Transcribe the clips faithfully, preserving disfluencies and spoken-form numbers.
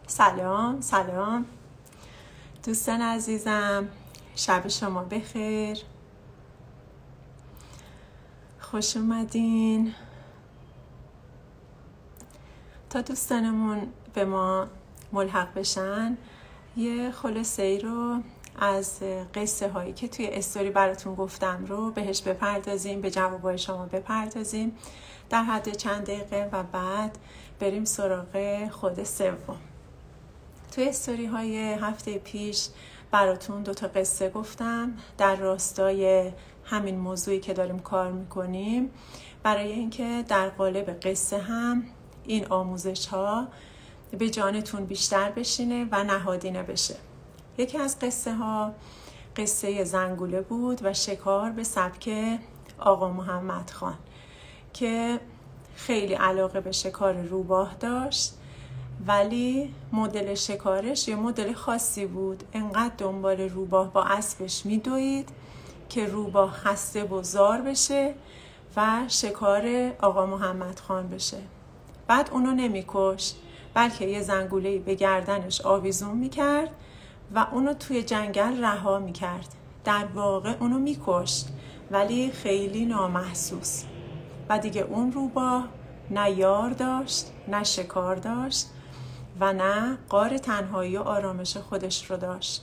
سلام سلام دوستان عزیزم، شب شما بخیر، خوش اومدین. تا دوستانمون به ما ملحق بشن یه خلاصه ای رو از قصه هایی که توی استوری براتون گفتم رو بهش بپردازیم، به جوابای شما بپردازیم در حد چند دقیقه و بعد بریم سراغ خود سوم. توی استوری های هفته پیش براتون دوتا قصه گفتم در راستای همین موضوعی که داریم کار میکنیم، برای اینکه در قالب قصه هم این آموزش ها به جانتون بیشتر بشینه و نهادینه بشه. یکی از قصه ها قصه زنگوله بود و شکار به سبک آقا محمد خان که خیلی علاقه به شکار روباه داشت، ولی مدل شکارش یه مدل خاصی بود. انقدر دنبال روباه با اسبش میدوید که روباه خسته و زار بشه و شکار آقا محمد خان بشه. بعد اونو نمیکشت، بلکه یه زنگوله‌ای به گردنش آویزون میکرد و اونو توی جنگل رها میکرد. در واقع اونو میکشت، ولی خیلی نامحسوس. و دیگه اون روباه نه یار داشت، نه شکار داشت و نه غار تنهایی و آرامش خودش رو داشت.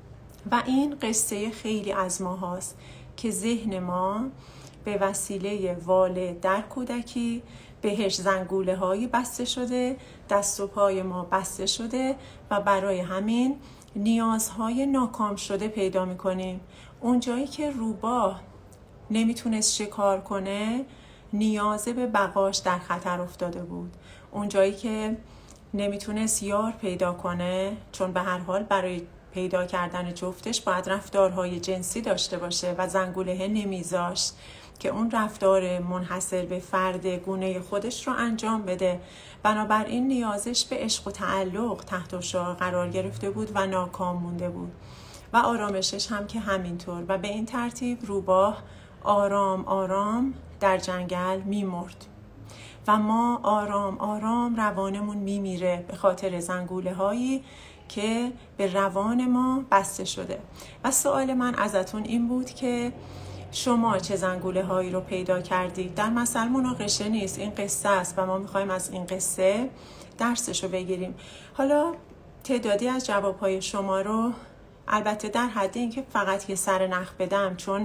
و این قصه خیلی از ما هاست که ذهن ما به وسیله واله در کودکی بهش زنگوله هایی بسته شده، دست و پای ما بسته شده و برای همین نیازهای ناکام شده پیدا میکنیم. اون جایی که روباه نمیتونست شکار کنه، نیاز به بقاش در خطر افتاده بود. اون جایی که نمیتونست یار پیدا کنه، چون به هر حال برای پیدا کردن جفتش باید رفتارهای جنسی داشته باشه و زنگوله نمیذاشت که اون رفتار منحصر به فرد گونه خودش رو انجام بده. بنابراین نیازش به عشق و تعلق تحت شعار قرار گرفته بود و ناکام مونده بود و آرامشش هم که همینطور. و به این ترتیب روباه آرام آرام در جنگل میمرد و ما آرام آرام روانمون میمیره به خاطر زنگوله هایی که به روان ما بسته شده. و سوال من ازتون این بود که شما چه زنگوله هایی رو پیدا کردید؟ در مثل مناقشه نیست، این قصه است و ما میخوایم از این قصه درسش رو بگیریم. حالا تعدادی از جوابهای شما رو البته در حد این که فقط یه سر نخ بدم، چون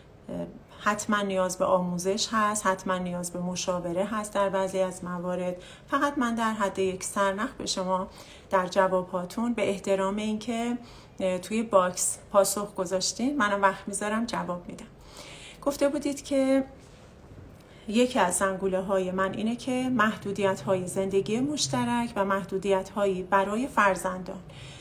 حتما نیاز به آموزش هست، حتما نیاز به مشاوره هست در بعضی از موارد. فقط من در حد یک سرنخ به شما در جواباتون به احترام این که توی باکس پاسخ گذاشتین، منم وقت میذارم جواب میدم. گفته بودید که یکی از زنگوله های من اینه که محدودیت های زندگی مشترک و محدودیت هایی برای فرزندان.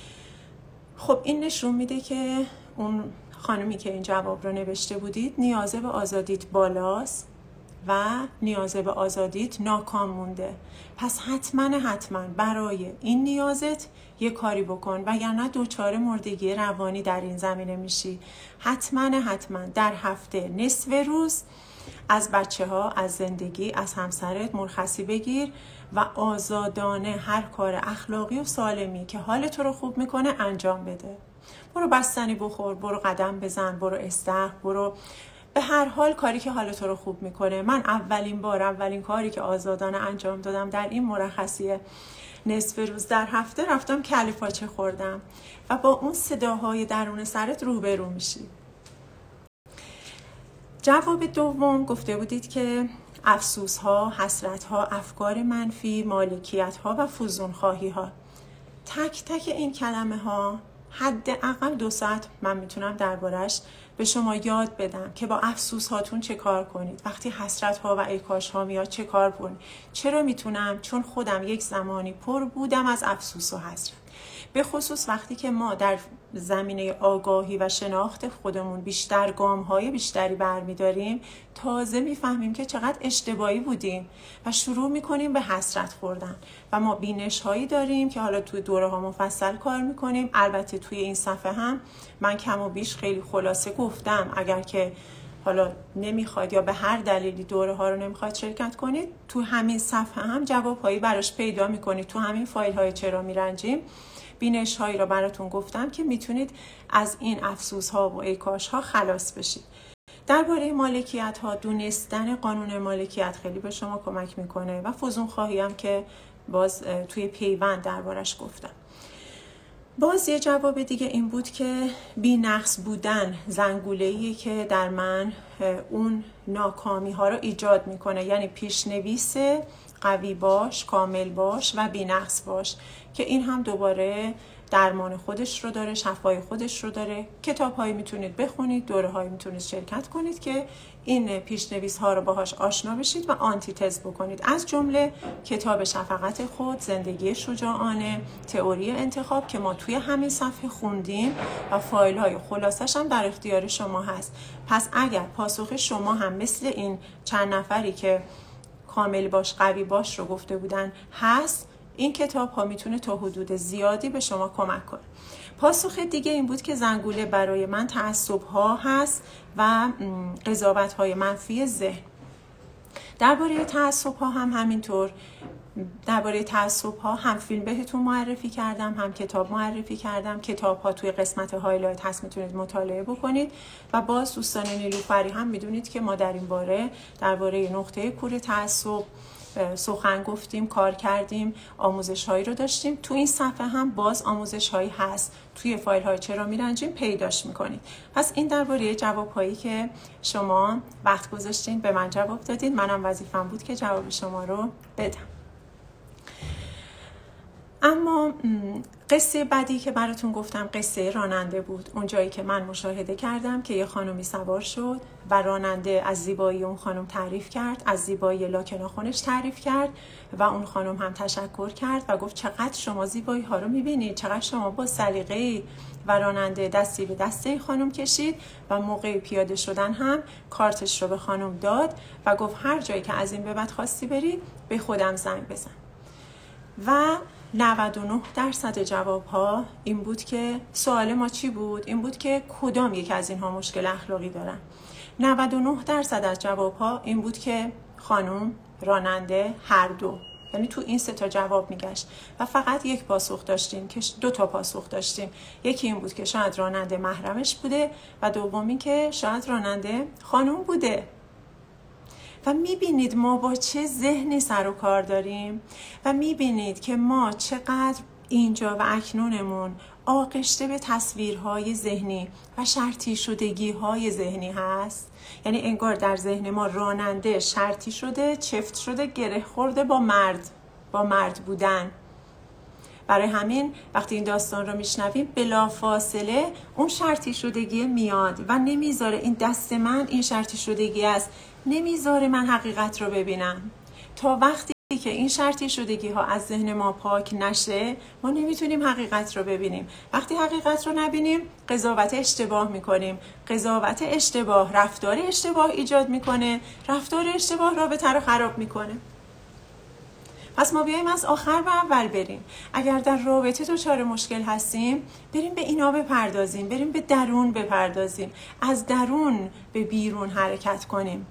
خب این نشون میده که اون خانمی که این جواب رو نوشته بودید نیازه به آزادیت بالاست و نیازه به آزادیت ناکام مونده. پس حتما حتما برای این نیازت یه کاری بکن، وگرنه دوچار مردگی روانی در این زمینه میشی. حتما حتما در هفته نصف روز از بچه ها، از زندگی، از همسرت مرخصی بگیر و آزادانه هر کار اخلاقی و سالمی که حال تو رو خوب میکنه انجام بده. برو بستنی بخور، برو قدم بزن، برو استخر، برو به هر حال کاری که حال تو رو خوب میکنه. من اولین بار اولین کاری که آزادانه انجام دادم در این مرخصی نصف روز در هفته، رفتم کله پاچه خوردم و با اون صداهای درون سرت روبرو میشی. جواب دوم گفته بودید که افسوس ها، حسرت ها، افکار منفی، مالکیت ها و فزون خواهی ها. تک تک این کلمه ها حداقل دو ساعت من میتونم دربارش به شما یاد بدم که با افسوس هاتون چه کار کنید. وقتی حسرت ها و ای کاش ها میاد چه کار کنید. چرا میتونم؟ چون خودم یک زمانی پر بودم از افسوس و حسرت. به خصوص وقتی که ما در زمینه آگاهی و شناخت خودمون بیشتر گام‌های بیشتری برمی‌داریم، تازه می‌فهمیم که چقدر اشتباهی بودیم و شروع می‌کنیم به حسرت خوردن. و ما بینش‌هایی داریم که حالا توی دوره‌ها مفصل کار می‌کنیم. البته توی این صفحه هم من کم و بیش خیلی خلاصه گفتم، اگر که حالا نمیخواید یا به هر دلیلی دوره ها رو نمیخواید شرکت کنید، تو همین صفحه هم جواب هایی براش پیدا میکنید. تو همین فایل های چرا میرنجیم بینش هایی رو براتون گفتم که میتونید از این افسوس ها و ای کاش ها خلاص بشید. درباره مالکیت ها، دونستن قانون مالکیت خیلی به شما کمک میکنه و فزون خواهی هم که باز توی پیوند دربارش گفتم. باز یه جواب دیگه این بود که بی نقص بودن زنگوله‌ایه که در من اون ناکامی ها رو ایجاد میکنه، یعنی پیشنویس قوی باش، کامل باش و بی نقص باش، که این هم دوباره درمان خودش رو داره، شفای خودش رو داره. کتاب هایی میتونید بخونید، دوره هایی میتونید شرکت کنید که این پیشنویس ها رو باهاش آشنا بشید و آنتیتز بکنید، از جمله کتاب شفقت خود، زندگی شجاعانه، تئوری انتخاب که ما توی همین صفحه خوندیم و فایل های خلاصش هم در اختیار شما هست. پس اگر پاسخ شما هم مثل این چند نفری که کامل باش، قوی باش رو گفته بودن هست، این کتاب ها میتونه تا حدود زیادی به شما کمک کنه. پاسخ دیگه این بود که زنگوله برای من تعصب ها هست و قضاوت های منفی ذهن. درباره تعصب ها هم همینطور. درباره تعصب ها هم فیلم بهتون معرفی کردم، هم کتاب معرفی کردم. کتاب ها توی قسمت هایلایت هست، میتونید مطالعه بکنید. و باز دوستان نیلوفری هم میدونید که ما در این باره درباره نقطه کور تعصب سخن گفتیم، کار کردیم، آموزش هایی رو داشتیم. تو این صفحه هم باز آموزش هایی هست، توی فایل های چرا میرنجیم پیداش میکنید. پس این درباره جواب هایی که شما وقت گذاشتین به من جواب دادید، منم وظیفم بود که جواب شما رو بدم. اما قصه بعدی که براتون گفتم قصه راننده بود. اون جایی که من مشاهده کردم که یه خانومی سوار شد و راننده از زیبایی اون خانم تعریف کرد، از زیبایی لاک ناخنش تعریف کرد و اون خانم هم تشکر کرد و گفت چقدر شما زیبایی ها رو میبینید، چقدر شما با سلیقه‌ای. و راننده دستی به دسته خانم کشید و موقع پیاده شدن هم کارتش رو به خانم داد و گفت هر جایی که از این به بعد خواستی بری به خودم زنگ بزن. و نود و نه درصد جواب ها این بود که سوال ما چی بود؟ این بود که کدام یک از اینها مشکل اخلاقی دارن. نود و نه درصد از جواب ها این بود که خانم، راننده، هر دو. یعنی تو این سه تا جواب میگشت و فقط یک پاسخ داشتیم که دو تا پاسخ داشتیم. یکی این بود که شاید راننده محرمش بوده و دومی که شاید راننده خانم بوده. و میبینید ما با چه ذهنی سر و کار داریم و میبینید که ما چقدر اینجا و اکنونمون آغشته به تصویرهای ذهنی و شرطی شدگی های ذهنی هست. یعنی انگار در ذهن ما راننده شرطی شده، چفت شده، گره خورده با مرد، با مرد بودن. برای همین وقتی این داستان رو میشنویم بلافاصله اون شرطی شدگی میاد و نمیذاره این دست من این شرطی شدگی است، نمیذاره من حقیقت رو ببینم. تا وقتی که این شرطی شدگی ها از ذهن ما پاک نشه ما نمیتونیم حقیقت رو ببینیم. وقتی حقیقت رو نبینیم قضاوت اشتباه میکنیم. قضاوت اشتباه رفتار اشتباه ایجاد میکنه، رفتار اشتباه رابطه رو خراب میکنه. پس ما بیاییم از آخر به اول بریم. اگر در رابطه دچار مشکل هستیم بریم به اینا بپردازیم، بریم به درون بپردازیم، از درون به بیرون حرکت کنیم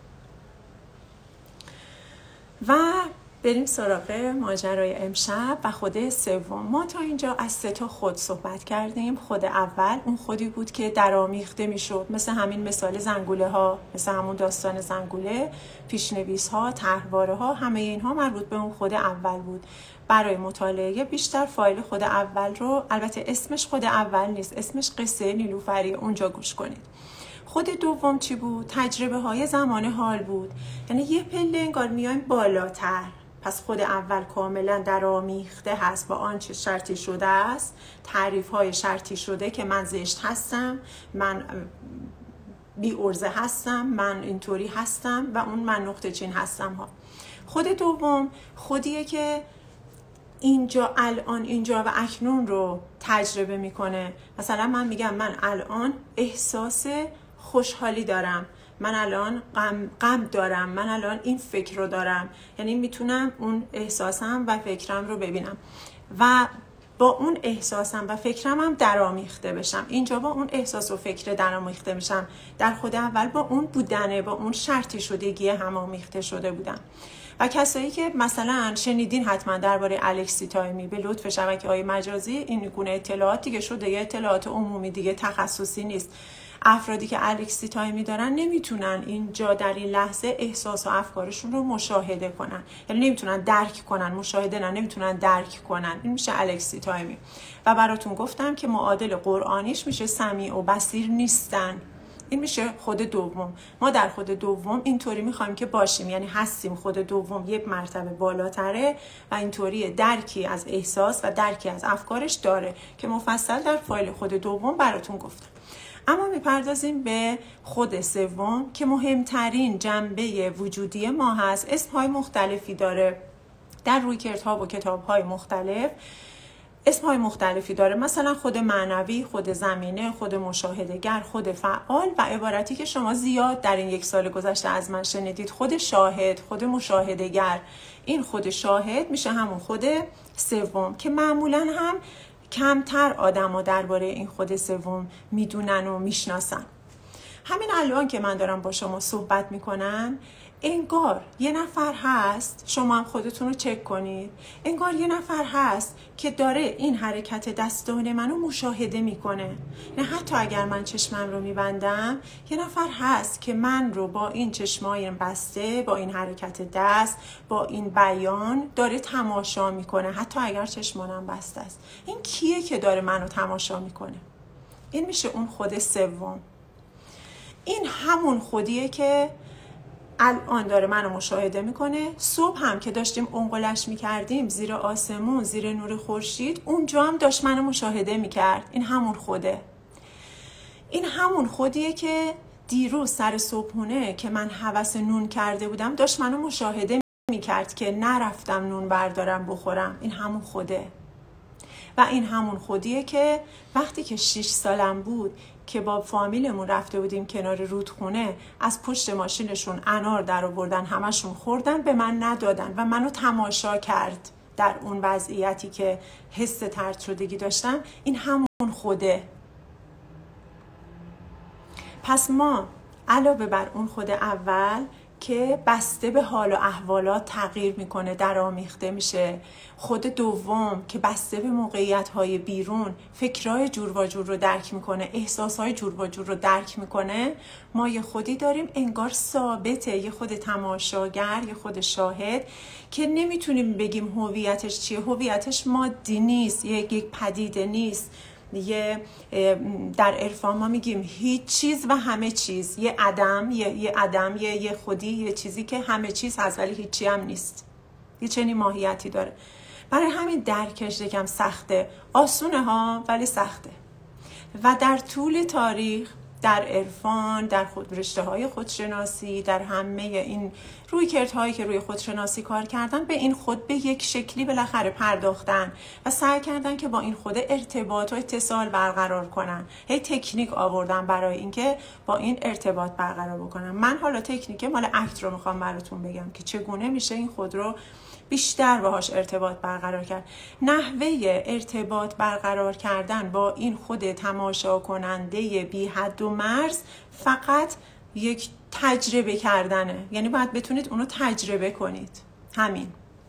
و بریم سراغ ماجرای امشب و خود سوم. ما تا اینجا از سه تا خود صحبت کردیم. خود اول اون خودی بود که درآمیخته میشد، مثل همین مثال زنگوله ها، مثل همون داستان زنگوله، پیشنویس ها، طرحواره ها، همه اینها مربوط به اون خود اول بود. برای مطالعه بیشتر فایل خود اول رو، البته اسمش خود اول نیست، اسمش قصه نیلوفری، اونجا گوش کنید. خود دوم چی بود؟ تجربه های زمان حال بود. یعنی یه پله انگار میایم بالاتر. پس خود اول کاملا درآمیخته هست با آنچه شرطی شده است، تعریف های شرطی شده که من زشت هستم، من بی ارزه هستم، من اینطوری هستم و اون من نقطه چین هستم ها. خود دوم خودیه که اینجا الان اینجا و اکنون رو تجربه میکنه. مثلا من میگم من الان احساس خوشحالی دارم، من الان غم غم دارم، من الان این فکر رو دارم. یعنی میتونم اون احساسم و فکرم رو ببینم و با اون احساسم و فکرم هم درآمیخته بشم. اینجا با اون احساس و فکر درآمیخته میشم، در خود اول با اون بودنه، با اون شرطی شدگی هم آمیخته شده بودم. و کسایی که مثلا شنیدین حتما درباره الکسی تایمی، به لطف شبکه‌های مجازی این گونه اطلاعات دیگه شده یه اطلاعات عمومی دیگه، تخصصی نیست. افرادی که الکسی تایمی دارن نمیتونن اینجا در این لحظه احساس و افکارشون رو مشاهده کنن، یعنی نمیتونن درک کنن، مشاهده نه نمیتونن درک کنن. این میشه الکسی تایمی. و براتون گفتم که معادل قرآنیش میشه سمیع و بصیر نیستن. این میشه خود دوم. ما در خود دوم اینطوری میخوایم که باشیم، یعنی هستیم. خود دوم یک مرتبه بالاتره و اینطوری درکی از احساس و درکی از افکارش داره که مفصل در فایل خود دوم براتون گفتم. اما میپردازیم به خود سوم که مهمترین جنبه وجودی ما هست. اسمهای مختلفی داره در رویکردها و کتابهای مختلف، اسمهای مختلفی داره، مثلا خود معنوی، خود زمینه، خود مشاهده‌گر، خود فعال و عبارتی که شما زیاد در این یک سال گذشته از من شنیدید، خود شاهد، خود مشاهده‌گر. این خود شاهد میشه همون خود سوم که معمولاً هم کمتر آدم‌ها درباره این خود سوم میدونن و میشناسن. همین الان که من دارم با شما صحبت میکنم، انگار یه نفر هست، شما هم خودتون رو چک کنید، انگار یه نفر هست که داره این حرکت دستان منو مشاهده میکنه. نه حتی اگر من چشمم رو میبندم، یه نفر هست که من رو با این چشمای بسته، با این حرکت دست، با این بیان داره تماشا میکنه، حتی اگر چشمانم بسته است. این کیه که داره منو تماشا میکنه؟ این میشه اون خود سوم. این همون خودیه که الان داره منو مشاهده میکنه. صبح هم که داشتیم انقلش میکردیم زیر آسمون، زیر نور خورشید، اونجا هم داشت منو مشاهده میکرد. این همون خوده. این همون خودیه که دیروز سر صبحونه که من هوس نون کرده بودم داشت منو مشاهده میکرد که نرفتم نون بردارم بخورم. این همون خوده. و این همون خودیه که وقتی که شش سالم بود که با فامیلمون رفته بودیم کنار رودخونه، از پشت ماشینشون انار در آوردن، همشون خوردن، به من ندادن و منو تماشا کرد در اون وضعیتی که حس طرد شدگی داشتم. این همون خوده. پس ما علاوه بر اون خود اول که بسته به حال و احوالات تغییر میکنه، درآمیخته میشه، خود دوم که بسته به موقعیت‌های بیرون فکرای جور و جور رو درک میکنه، احساسهای جور و جور رو درک میکنه، ما یه خودی داریم انگار ثابته، یه خود تماشاگر، یه خود شاهد که نمیتونیم بگیم هویتش چیه. هویتش مادی نیست، یک پدیده نیست. یه در عرفان ما میگیم هیچ چیز و همه چیز، یه عدم، یه یه عدم، یه یه خودی، یه چیزی که همه چیز هست ولی هیچی هم نیست. یه چنین ماهیتی داره. برای همین درکش یکم سخته. آسونه ها ولی سخته. و در طول تاریخ، در عرفان، در خود رشته های خودشناسی، در همه این رویکردهایی که روی خودشناسی کار کردن، به این خود به یک شکلی بالاخره پرداختن و سعی کردن که با این خود ارتباط و اتصال برقرار کنن. هی تکنیک آوردن برای اینکه با این ارتباط برقرار بکنن. من حالا تکنیک مال اکت رو میخوام براتون بگم که چگونه میشه این خود رو بیشتر باهاش ارتباط برقرار کرد. نحوه ارتباط برقرار کردن با این خود تماشا کننده بی حد و مرز فقط یک تجربه کردنه. یعنی باید بتونید اونو تجربه کنید. همین.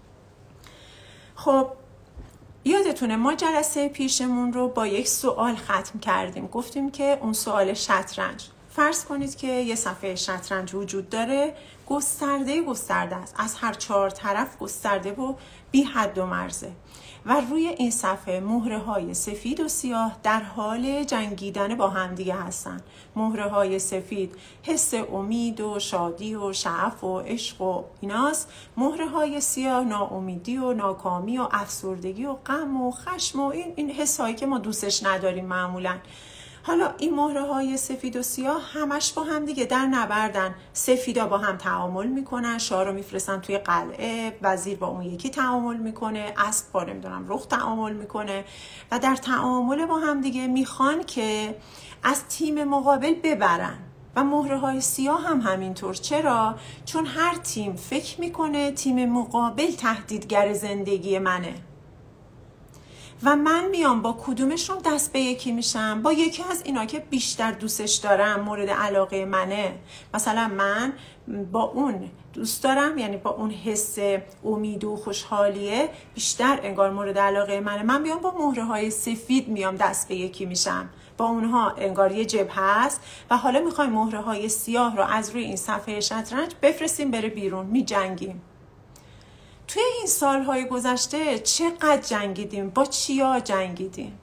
خب یادتونه ما جلسه پیشمون رو با یک سوال ختم کردیم. گفتیم که اون سوال شطرنج. فرض کنید که یه صفحه شطرنج وجود داره، گسترده گسترده است، از هر چهار طرف گسترده و بی حد و مرزه و روی این صفحه مهره های سفید و سیاه در حال جنگیدن با هم دیگه هستن. مهره های سفید حس امید و شادی و شعف و عشق و ایناست. مهره های سیاه ناامیدی و ناکامی و افسردگی و غم و خشم و این این حسایی که ما دوستش نداریم معمولاً. حالا این مهره های سفید و سیاه همش با هم دیگه در نبردن. سفیدا با هم تعامل میکنن، شاه رو میفرستن توی قلعه، وزیر با اون یکی تعامل میکنه، اسب با نمیدونم رخ تعامل میکنه و در تعامل با هم دیگه میخوان که از تیم مقابل ببرن. و مهره های سیاه هم همینطور. چرا؟ چون هر تیم فکر میکنه تیم مقابل تهدیدگر زندگی منه و من میام با کدومشون دست به یکی میشم؟ با یکی از اینا که بیشتر دوستش دارم، مورد علاقه منه. مثلا من با اون دوست دارم، یعنی با اون حس امید و خوشحالیه بیشتر انگار مورد علاقه منه، من بیام با مهره های سفید میام دست به یکی میشم. با اونها انگار یه جبهه هست و حالا میخوایم مهره های سیاه رو از روی این صفحه شطرنج بفرستیم بره بیرون، میجنگیم. توی این سالهای گذشته چقدر جنگیدیم، با چیا جنگیدیم؟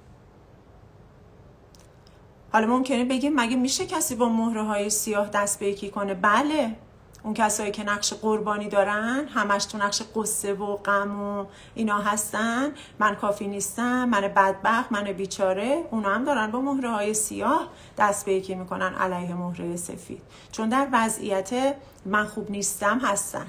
حالا ممکنه بگیم مگه میشه کسی با مهره های سیاه دست به یکی کنه؟ بله، اون کسایی که نقش قربانی دارن، همش تو نقش قصه و غم و اینا هستن، من کافی نیستم، من بدبخت، من بیچاره، اونا هم دارن با مهره های سیاه دست به یکی میکنن علیه مهره سفید، چون در وضعیت من خوب نیستم هستن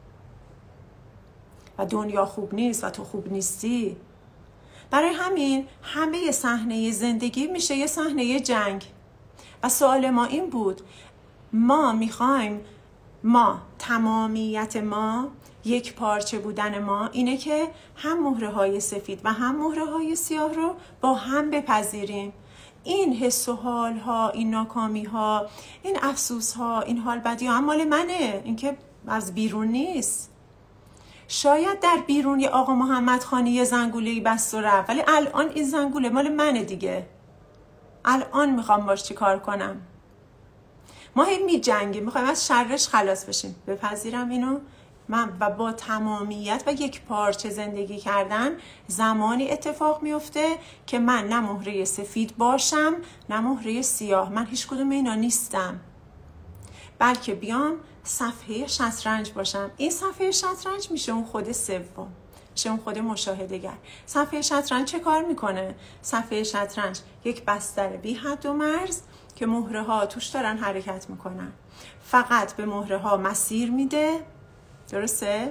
و دنیا خوب نیست و تو خوب نیستی. برای همین همه صحنه زندگی میشه یه صحنه جنگ. و سوال ما این بود، ما میخوایم، ما تمامیت ما، یک پارچه بودن ما اینه که هم مهره های سفید و هم مهره های سیاه رو با هم بپذیریم. این حس و حال ها، این ناکامی ها، این افسوس ها، این حال بدی ها مال منه، این که از بیرون نیست. شاید در بیرون یه آقا محمد خانی یه زنگوله‌ای بست و رفت، ولی الان این زنگوله مال منه دیگه. الان میخوام باش چی کار کنم. ما هی می جنگیم، میخوایم از شرش خلاص بشیم. بپذیرم اینو من و با تمامیت و یک پارچه زندگی کردن زمانی اتفاق میفته که من نه مهره سفید باشم نه مهره سیاه. من هیچ کدوم اینا نیستم، بلکه بیام صفحه شطرنج باشم. این صفحه شطرنج میشه اون خود سوم، میشه اون خود مشاهده‌گر. صفحه شطرنج چه کار میکنه؟ صفحه شطرنج یک بستر بی حد و مرز که مهره ها توش دارن حرکت میکنن، فقط به مهره ها مسیر میده، درسته؟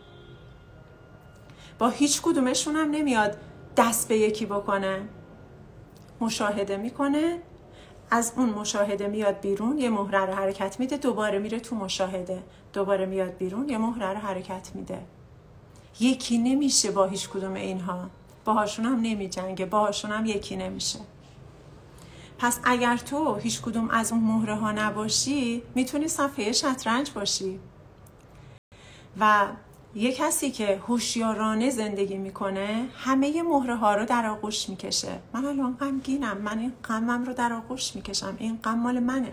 با هیچ کدومشون هم نمیاد دست به یکی بکنه، مشاهده میکنه، از اون مشاهده میاد بیرون، یه مهره رو حرکت میده، دوباره میره تو مشاهده، دوباره میاد بیرون، یه مهره رو حرکت میده. یکی نمیشه با هیچ کدوم اینها، باهاشون هم نمیجنگه، باهاشون هم یکی نمیشه. پس اگر تو هیچ کدوم از اون مهره ها نباشی، میتونی صفحه شطرنج باشی. و یک کسی که هوشیارانه زندگی میکنه همه مهره ها رو در آغوش میکشه. من الان غمگینم، من این غمم رو در آغوش میکشم، این غم مال منه.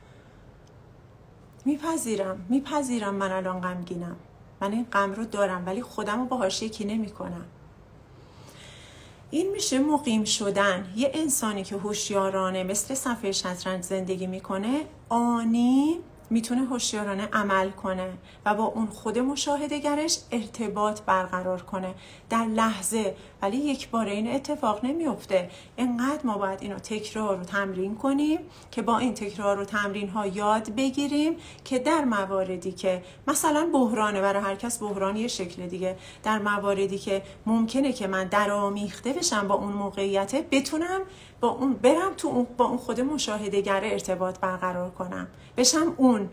میپذیرم میپذیرم من الان غمگینم، من این غم رو دارم، ولی خودم رو باهاش یکی نمیکنم. این میشه مقیم شدن. یه انسانی که هوشیارانه مثل صفحه شطرنج زندگی میکنه، آنی میتونه هوشیارانه عمل کنه و با اون خود مشاهده‌گرش ارتباط برقرار کنه در لحظه. ولی یک باره این اتفاق نمیفته. اینقدر ما باید اینو تکرار و تمرین کنیم که با این تکرار و تمرین ها یاد بگیریم که در مواردی که مثلا بحرانه، برای هر کس بحران یه شکل دیگه، در مواردی که ممکنه که من درآمیخته بشم با اون موقعیت، بتونم با اون برم تو اون با اون خود مشاهده‌گر ارتباط برقرار کنم، بشم اون.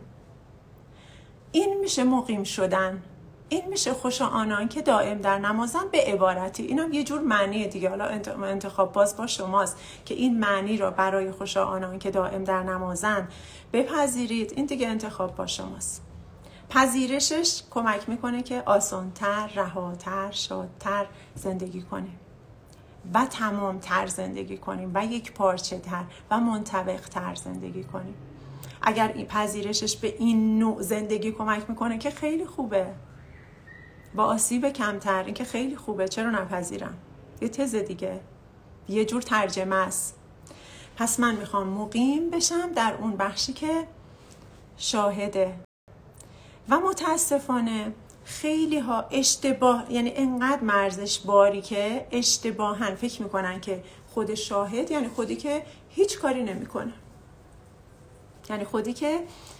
این میشه مقیم شدن. این میشه خوش آنان که دائم در نمازن به عبارتی. اینم یه جور معنی دیگه، حالا انتخاب باز با شماست که این معنی رو برای خوش آنان که دائم در نمازن بپذیرید. این دیگه انتخاب با شماست. پذیرشش کمک میکنه که آسان‌تر، رهاتر، شادتر زندگی کنیم و تمام تر زندگی کنیم و یک پارچه تر و منطبق تر زندگی کنیم. اگر این پذیرشش به این نوع زندگی کمک میکنه که خیلی خوبه، با آسیب کمتر، این که خیلی خوبه، چرا نپذیرم؟ یه تز دیگه، یه جور ترجمه است. پس من میخوام مقیم بشم در اون بخشی که شاهده. و متاسفانه خیلی ها اشتباه، یعنی انقدر مرزش باری که اشتباهن فکر میکنن که خود شاهد یعنی خودی که هیچ کاری نمیکنه، یعنی خودی که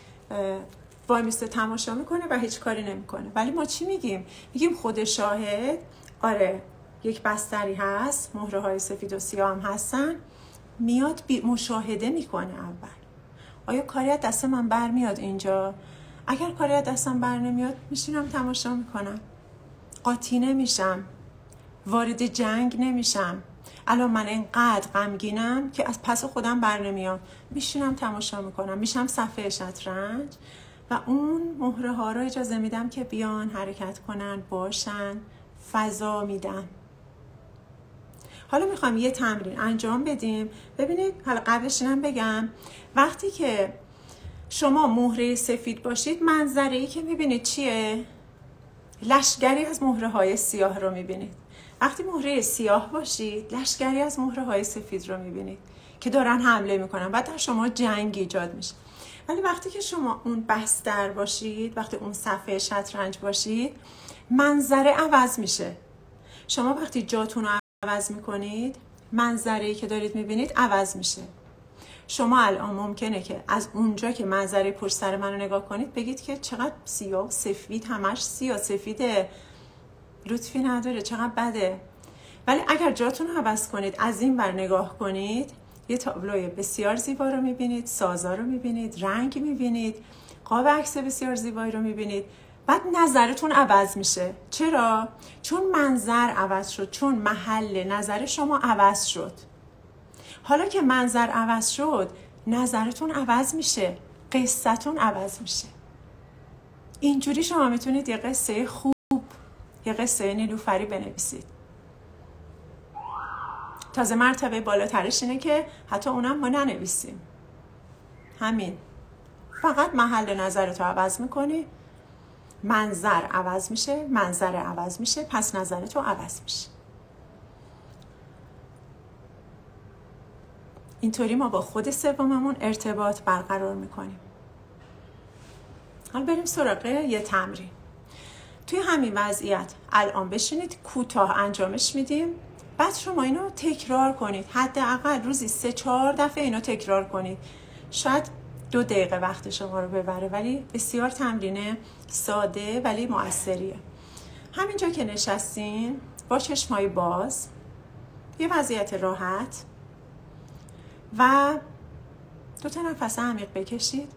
وای میسته تماشا میکنه و هیچ کاری نمیکنه. ولی ما چی میگیم؟ میگیم خود شاهد، آره یک بستری هست، مهره های سفید و سیاه هم هستن، میاد بی مشاهده میکنه. اول آیا کاری از دست من بر میاد اینجا؟ اگر کاری از دستم بر نمیاد میشینم تماشا میکنم، قاطی نمیشم، وارد جنگ نمیشم، الان من اینقدر غمگینم که از پس خودم بر نمیام، میشینم تماشا میکنم، میشم صفحه شطرنج و اون مهره ها رو اجازه میدم که بیان حرکت کنن، باشن، فضا میدم. حالا میخوام یه تمرین انجام بدیم. ببینید، حالا قبلش اینم بگم، وقتی که شما مهره سفید باشید، منظره‌ای که میبینید چیه؟ لشگری از مهره های سیاه رو میبینید. وقتی مهره سیاه باشید، لشگری از مهره های سفید رو میبینید که دارن حمله میکنن، بعد در شما جنگ ایجاد میشه. ولی وقتی که شما اون بستر باشید، وقتی اون صفحه شطرنج باشید، منظره عوض میشه. شما وقتی جاتون رو عوض میکنید، منظره‌ای که دارید میبینید عوض میشه. شما الان ممکنه که از اونجا که منظره پشت سر منو نگاه کنید بگید که چقدر سیاه سفید، همش سیاه سفیده، لطفی نداره، چقدر بده. ولی اگر جاتون رو عوض کنید، از این ور نگاه کنید، یه تابلوی بسیار زیبا رو میبینید، سازا رو میبینید، رنگ میبینید، قاب عکس بسیار زیبایی رو میبینید. بعد نظرتون عوض میشه. چرا؟ چون منظر عوض شد، چون محل نظر شما عوض شد. حالا که منظر عوض شد، نظرتون عوض میشه، قصتون عوض میشه. اینجوری شما میتونید یه قصه خوب، یه قصه نیلوفری بنویسید. تازه مرتبه بالاترش اینه که حتی اونم ما ننویسیم. همین. فقط محل نظرتو عوض میکنی، منظر عوض میشه، منظر عوض میشه، پس نظرتو عوض میشه. اینطوری ما با خود سوممون ارتباط برقرار میکنیم. حالا بریم سراغ یه تمرین. توی همین وضعیت الان بشینید، کوتاه انجامش میدیم. بعد شما اینو تکرار کنید. حداقل روزی سه چهار دفعه اینو تکرار کنید. شاید دو دقیقه وقت شما رو ببره، ولی بسیار تمرین ساده ولی مؤثریه. همینجا که نشستین با چشمای باز، یه وضعیت راحت و دو تا نفس عمیق بکشید.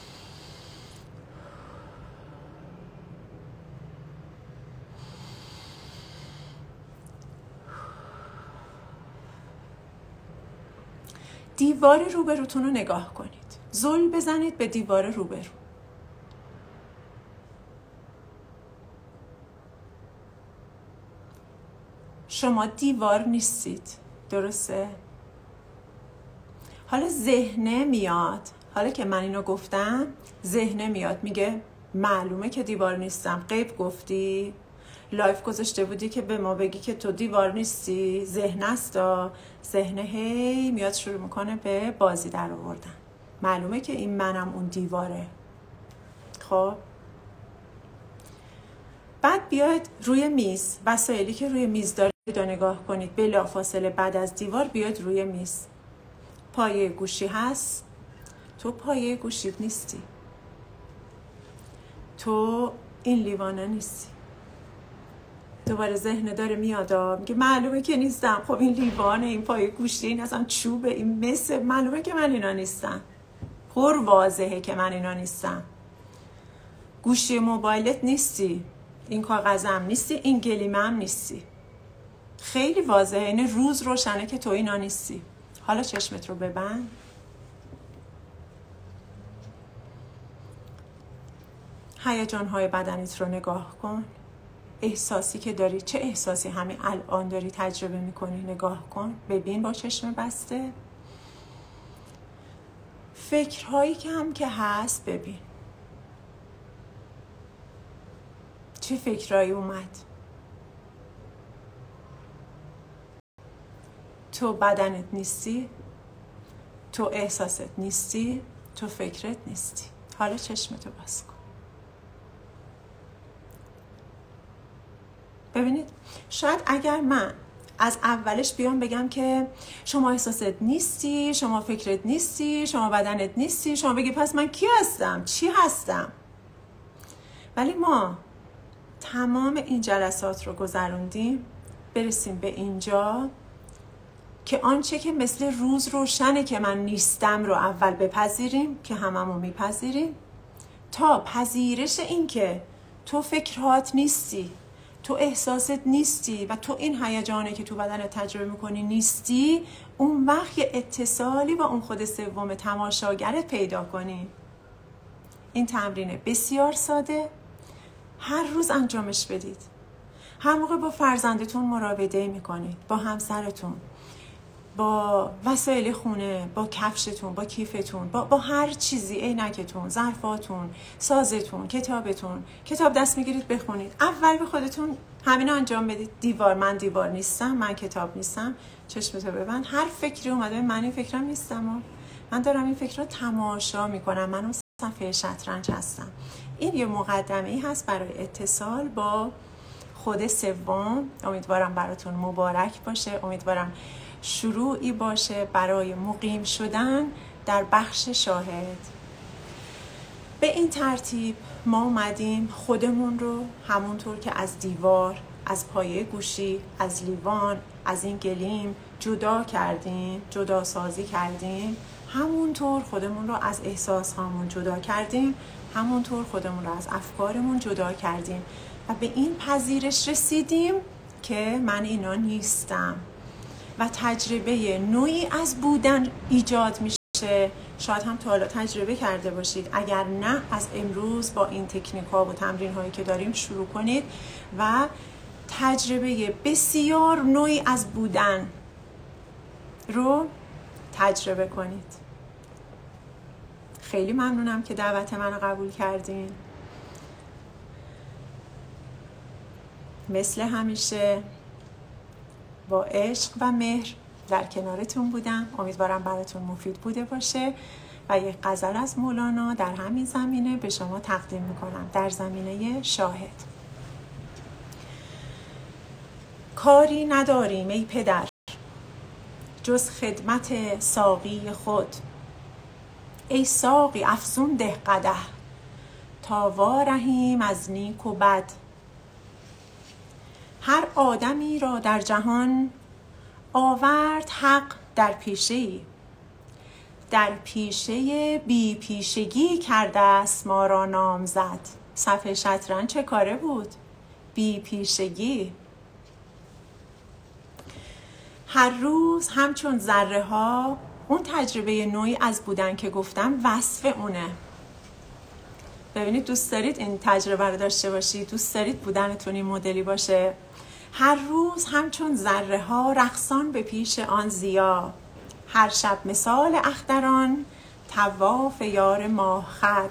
دیوار روبروتون رو نگاه کنید. زل بزنید به دیوار روبرو. شما دیوار نیستید، درسته؟ حالا ذهنه میاد، حالا که من اینو گفتم ذهنه میاد میگه معلومه که دیوار نیستم. غیب گفتی؟ لایف گذاشته بودی که به ما بگی که تو دیوار نیستی؟ ذهن استا. ذهنه هی میاد شروع میکنه به بازی در آوردن. معلومه که این منم اون دیواره. خب بعد بیاید روی میز، وسایلی که روی میز دارید رو نگاه کنید. بلافاصله بعد از دیوار بیاید روی میز. پایه گوشی هست، تو پایه گوشیت نیستی، تو این لیوانه نیستی. دوباره ذهن داره میاد میگه معلومه که نیستم. خب این لیوانه، این پایه گوشی، این اصلا چوبه، این مسه، معلومه که من اینا نیستم. پر واضحه که من اینا نیستم. گوشی موبایلت نیستی، این کاغذم نیستی، این گلیمه هم نیستی. خیلی واضحه، این روز روشنه که تو اینا نیستی. حالا چشمت رو ببند. هیجان‌های بدنت رو نگاه کن. احساسی که داری، چه احساسی همین الان داری تجربه میکنی نگاه کن. ببین با چشم بسته. فکرهایی که هم که هست ببین. چه فکرهایی اومد؟ تو بدنت نیستی، تو احساست نیستی، تو فکرت نیستی. حالا چشمتو باز کن. ببینید، شاید اگر من از اولش بیام بگم که شما احساست نیستی، شما فکرت نیستی، شما بدنت نیستی، شما بگی پس من کی هستم؟ چی هستم؟ ولی ما تمام این جلسات رو گذروندیم برسیم به اینجا که آنچه که مثل روز روشنه که من نیستم رو اول بپذیریم، که هممون میپذیریم، تا پذیرش این که تو فکرات نیستی، تو احساست نیستی و تو این هیجانه که تو بدنت تجربه میکنی نیستی، اون وقت یه اتصالی با اون خود سوم تماشاگرت پیدا کنی. این تمرینه بسیار ساده، هر روز انجامش بدید. هر موقع با فرزندتون مراوده میکنید، با همسرتون، با وسایل خونه، با کفشتون، با کیفتون، با, با هر چیزی، عینکتون، ظرفاتون، سازتون، کتابتون، کتاب دست میگیرید بخونید. اول به خودتون همین انجام بدید. دیوار، من دیوار نیستم، من کتاب نیستم، چشمتو ببند. هر فکری اومده، من این فکرم نیستم، من دارم این فکر رو تماشا میکنم، من اون صفحه شطرنج هستم. این یه مقدمه ای هست برای اتصال با خود سوم. امیدوارم براتون مبارک باشه، امیدوارم شروعی باشه برای مقیم شدن در بخش شاهد. به این ترتیب ما اومدیم خودمون رو همونطور که از دیوار، از پایه گوشی، از لیوان، از این گلیم جدا کردیم، جدا سازی کردیم، همونطور خودمون رو از احساس هامون جدا کردیم، همونطور خودمون رو از افکارمون جدا کردیم و به این پذیرش رسیدیم که من اینا نیستم و تجربه نوعی از بودن ایجاد میشه. شاید هم تا حالا تجربه کرده باشید، اگر نه از امروز با این تکنیک ها و تمرین هایی که داریم شروع کنید و تجربه بسیار نوعی از بودن رو تجربه کنید. خیلی ممنونم که دعوت منو قبول کردین. مثل همیشه با عشق و مهر در کنارتون بودم. امیدوارم براتون مفید بوده باشه و یک غزل از مولانا در همین زمینه به شما تقدیم میکنم، در زمینه شاهد. کاری نداریم ای پدر جز خدمت ساقی خود، ای ساقی افزون ده قدح تا وارهیم از نیک و بد. هر آدمی را در جهان آورد حق در پیشه‌ای، در پیشه بی پیشگی کرده است ما را نامزد. صفحه شطرنج چه کاره بود؟ بی پیشگی. هر روز همچون ذره ها، اون تجربه نوعی از بودن که گفتم وصف اونه. ببینید دوست دارید این تجربه رو داشته باشید؟ دوست دارید بودنتون این مدلی باشه؟ هر روز همچون ذره ها رقصان به پیش آن ضیا، هر شب مثال اختران طواف یار ماه خد.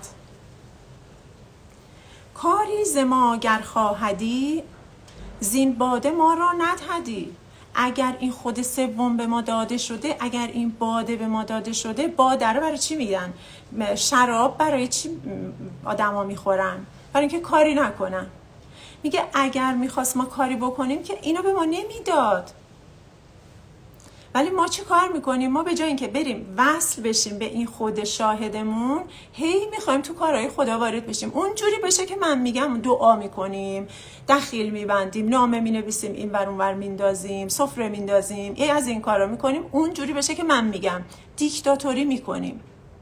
کاری ز ما گر خواهدی زین باده ما را ندهدی. اگر این خود سوم به ما داده شده، اگر این باده به ما داده شده، باده رو برای چی میدن؟ شراب برای چی آدما میخورن؟ برای اینکه کاری نکنن. میگه اگر میخواست ما کاری بکنیم که اینو به ما نمیداد. ولی ما چی کار میکنیم؟ ما به جای اینکه بریم وصل بشیم به این خود شاهدمون، هی میخوایم تو کارهای خدا وارد بشیم. اونجوری بشه که من میگم دعا میکنیم، دخیل میبندیم، نامه مینویسیم، این ور اون ور میندازیم، سفره میندازیم، ای از این کارا میکنیم. اونجوری بشه که من میگم دیکتاتوری میکنیم.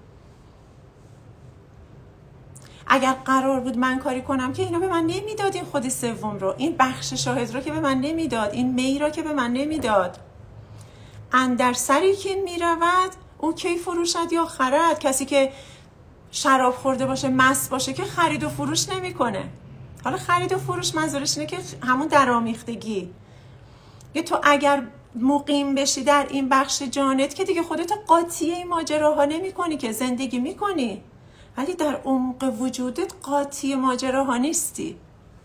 اگر قرار بود من کاری کنم که اینا به من نمیداد، این خود سوم رو، این بخش شاهد رو که به من نمیداد، این می رو که به من نمیداد. اندر سری که میرود او کی فروشد یا خرد. کسی که شراب خورده باشه، مست باشه، که خرید و فروش نمیکنه. حالا خرید و فروش منظورش اینه که همون درآمیختگی. یه تو اگر مقیم بشی در این بخش جانت که دیگه خودت قاطی این ماجراها نمی‌کنی، که زندگی میکنی ولی در عمق وجودت قاطی ماجراها نیستی.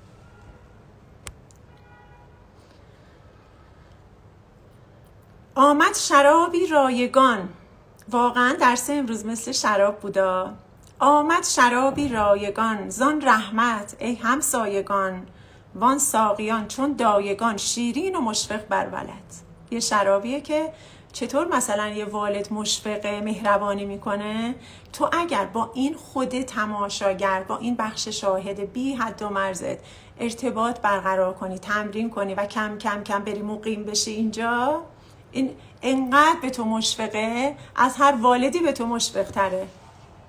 آمد شرابی رایگان، واقعا درس امروز مثل شراب بودا. آمد شرابی رایگان زان رحمت ای همسایگان، وان ساقیان چون دایگان شیرین و مشفق بر ولد. یه شرابیه که چطور مثلا یه والد مشفق مهربانی میکنه، تو اگر با این خود تماشاگر، با این بخش شاهد بی حد و مرزت ارتباط برقرار کنی، تمرین کنی و کم کم کم بری مقیم بشی اینجا، این انقدر به تو مشفقه، از هر والدی به تو مشفق تره.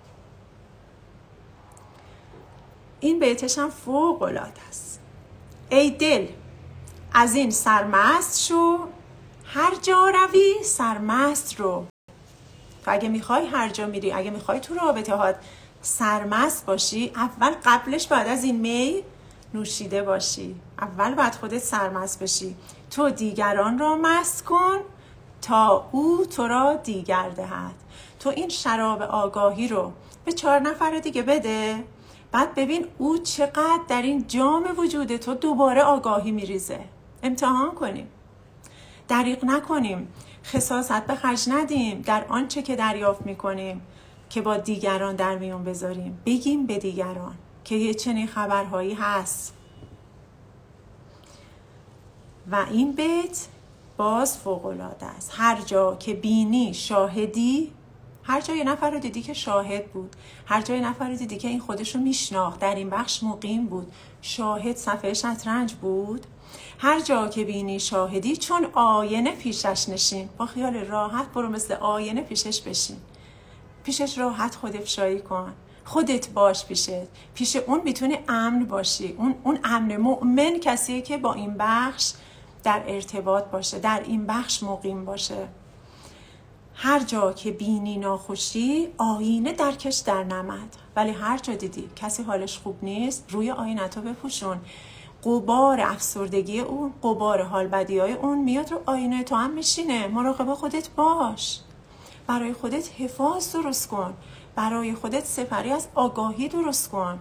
این بیتش هم فوق العاده است. ای دل از این سرمست شو، هر جا روی سرمست رو. تو اگه میخوای هر جا میری، اگه میخوای تو رابطه هات سرمست باشی، اول قبلش باید از این می نوشیده باشی. اول باید خودت سرمست بشی. تو دیگران را مست کن تا او تو را دیگر دهد. تو این شراب آگاهی رو به چهار نفر دیگه بده، بعد ببین او چقدر در این جام وجود تو دوباره آگاهی میریزه. امتحان کنیم، دریغ نکنیم، خساست به خرج ندیم در آنچه که دریافت میکنیم که با دیگران در میون بذاریم. بگیم به دیگران که یه چنین خبرهایی هست. و این بیت باز فوق‌العاده است. هر جا که بینی شاهدی، هر جا یه نفر رو دیدی که شاهد بود، هر جا یه نفر رو دیدی که این خودش رو میشناخت، در این بخش مقیم بود، شاهد صفحه شطرنج بود. هر جا که بینی شاهدی، چون آینه پیشش نشین. با خیال راحت برو مثل آینه پیشش بشین، پیشش راحت خود افشایی کن، خودت باش پیشت. پیش اون میتونی امن باشی. اون اون امن مؤمن کسیه که با این بخش در ارتباط باشه، در این بخش مقیم باشه. هر جا که بینی ناخوشی، آینه درکش در نمد. ولی هر جا دیدی کسی حالش خوب نیست، روی آینه تو بپوشون. غبار افسردگی اون، غبار حال بدی های اون میاد رو آینه تو هم میشینه. مراقب خودت باش، برای خودت حفاظ درست کن، برای خودت سپری از آگاهی درست کن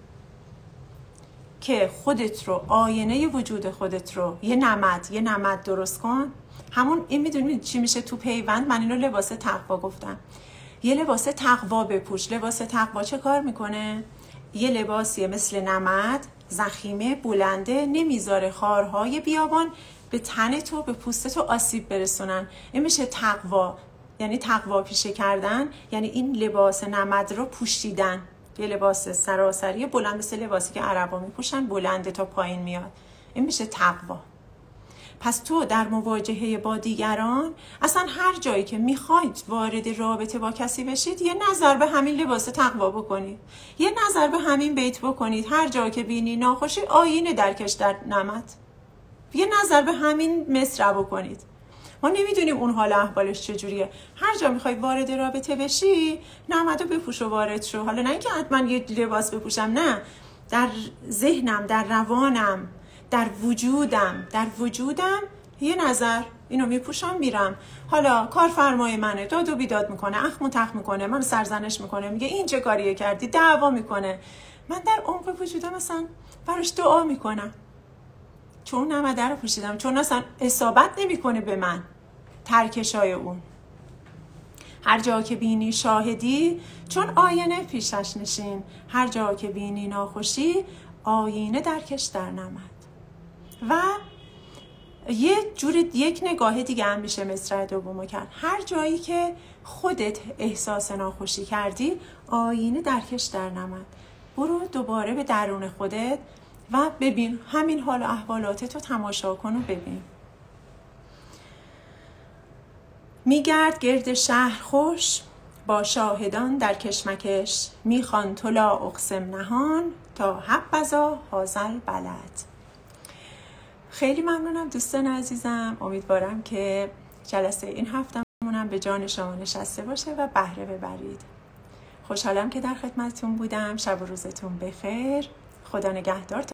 که خودت رو، آینه وجود خودت رو، یه نمد یه نمد درست کن. همون این میدونید چی میشه تو پیوند؟ من اینو لباس تقوا گفتم. یه لباس تقوا بپوش. لباس تقوا چه کار میکنه؟ یه لباسیه مثل نمد، ضخیمه، بلنده، نمیذاره خارهای بیابان به تن تو، به پوست تو آسیب برسونن. این میشه تقوا. یعنی تقوا پیشه کردن، یعنی این لباس نمد رو پوشیدن. یه لباس سراسری بلند مثل لباسی که عربا میپوشن، بلنده تا پایین میاد. این میشه تقوا. پس تو در مواجهه با دیگران، اصلا هر جایی که میخواید وارد رابطه با کسی بشید، یه نظر به همین لباس تقوا بکنید، یه نظر به همین بیت بکنید. هر جا که بینی ناخوشی، آینه درکش در نمد. یه نظر به همین مصرع بکنید. ما نمیدونیم اون حال احوالش چجوریه. هر جا میخوای وارد رابطه بشی، نمدو بپوش و وارد شو. حالا نه اینکه حتما یه لباس بپوشم، نه، در ذهنم، در روانم، در وجودم، در وجودم یه نظر اینو میپوشم میرم. حالا کارفرمای منه، داد و بیداد میکنه، اخم و تخم میکنه، من سرزنش میکنه، میگه این چه کاریه کردی، دعوا میکنه. من در عمق وجودم مثلا براش دعا میکنم، چون نمده رو پوشیدم، چون اصلا اصابت نمیکنه به من ترکشای اون. هر جا که بینی شاهدی، چون آینه پیشش نشین. هر جا که بینی ناخوشی، آینه درکش در نمد. و یه جور یک نگاه دیگه هم میشه مصرع دومو کرد. هر جایی که خودت احساس ناخوشی کردی، آینه درکش در نمد. برو دوباره به درون خودت و ببین، همین حال و احوالاتت رو تماشا کن و ببین. میگرد گرد شهر خوش، با شاهدان در کشمکش. میخوان تو لا اقسم نهان، تا حبذا حاصل بلد. خیلی ممنونم دوستان عزیزم. امیدوارم که جلسه این هفته‌مون به جان شما نشسته باشه و بهره ببرید. خوشحالم که در خدمتتون بودم. شب و روزتون بخیر. خدا نگهدار.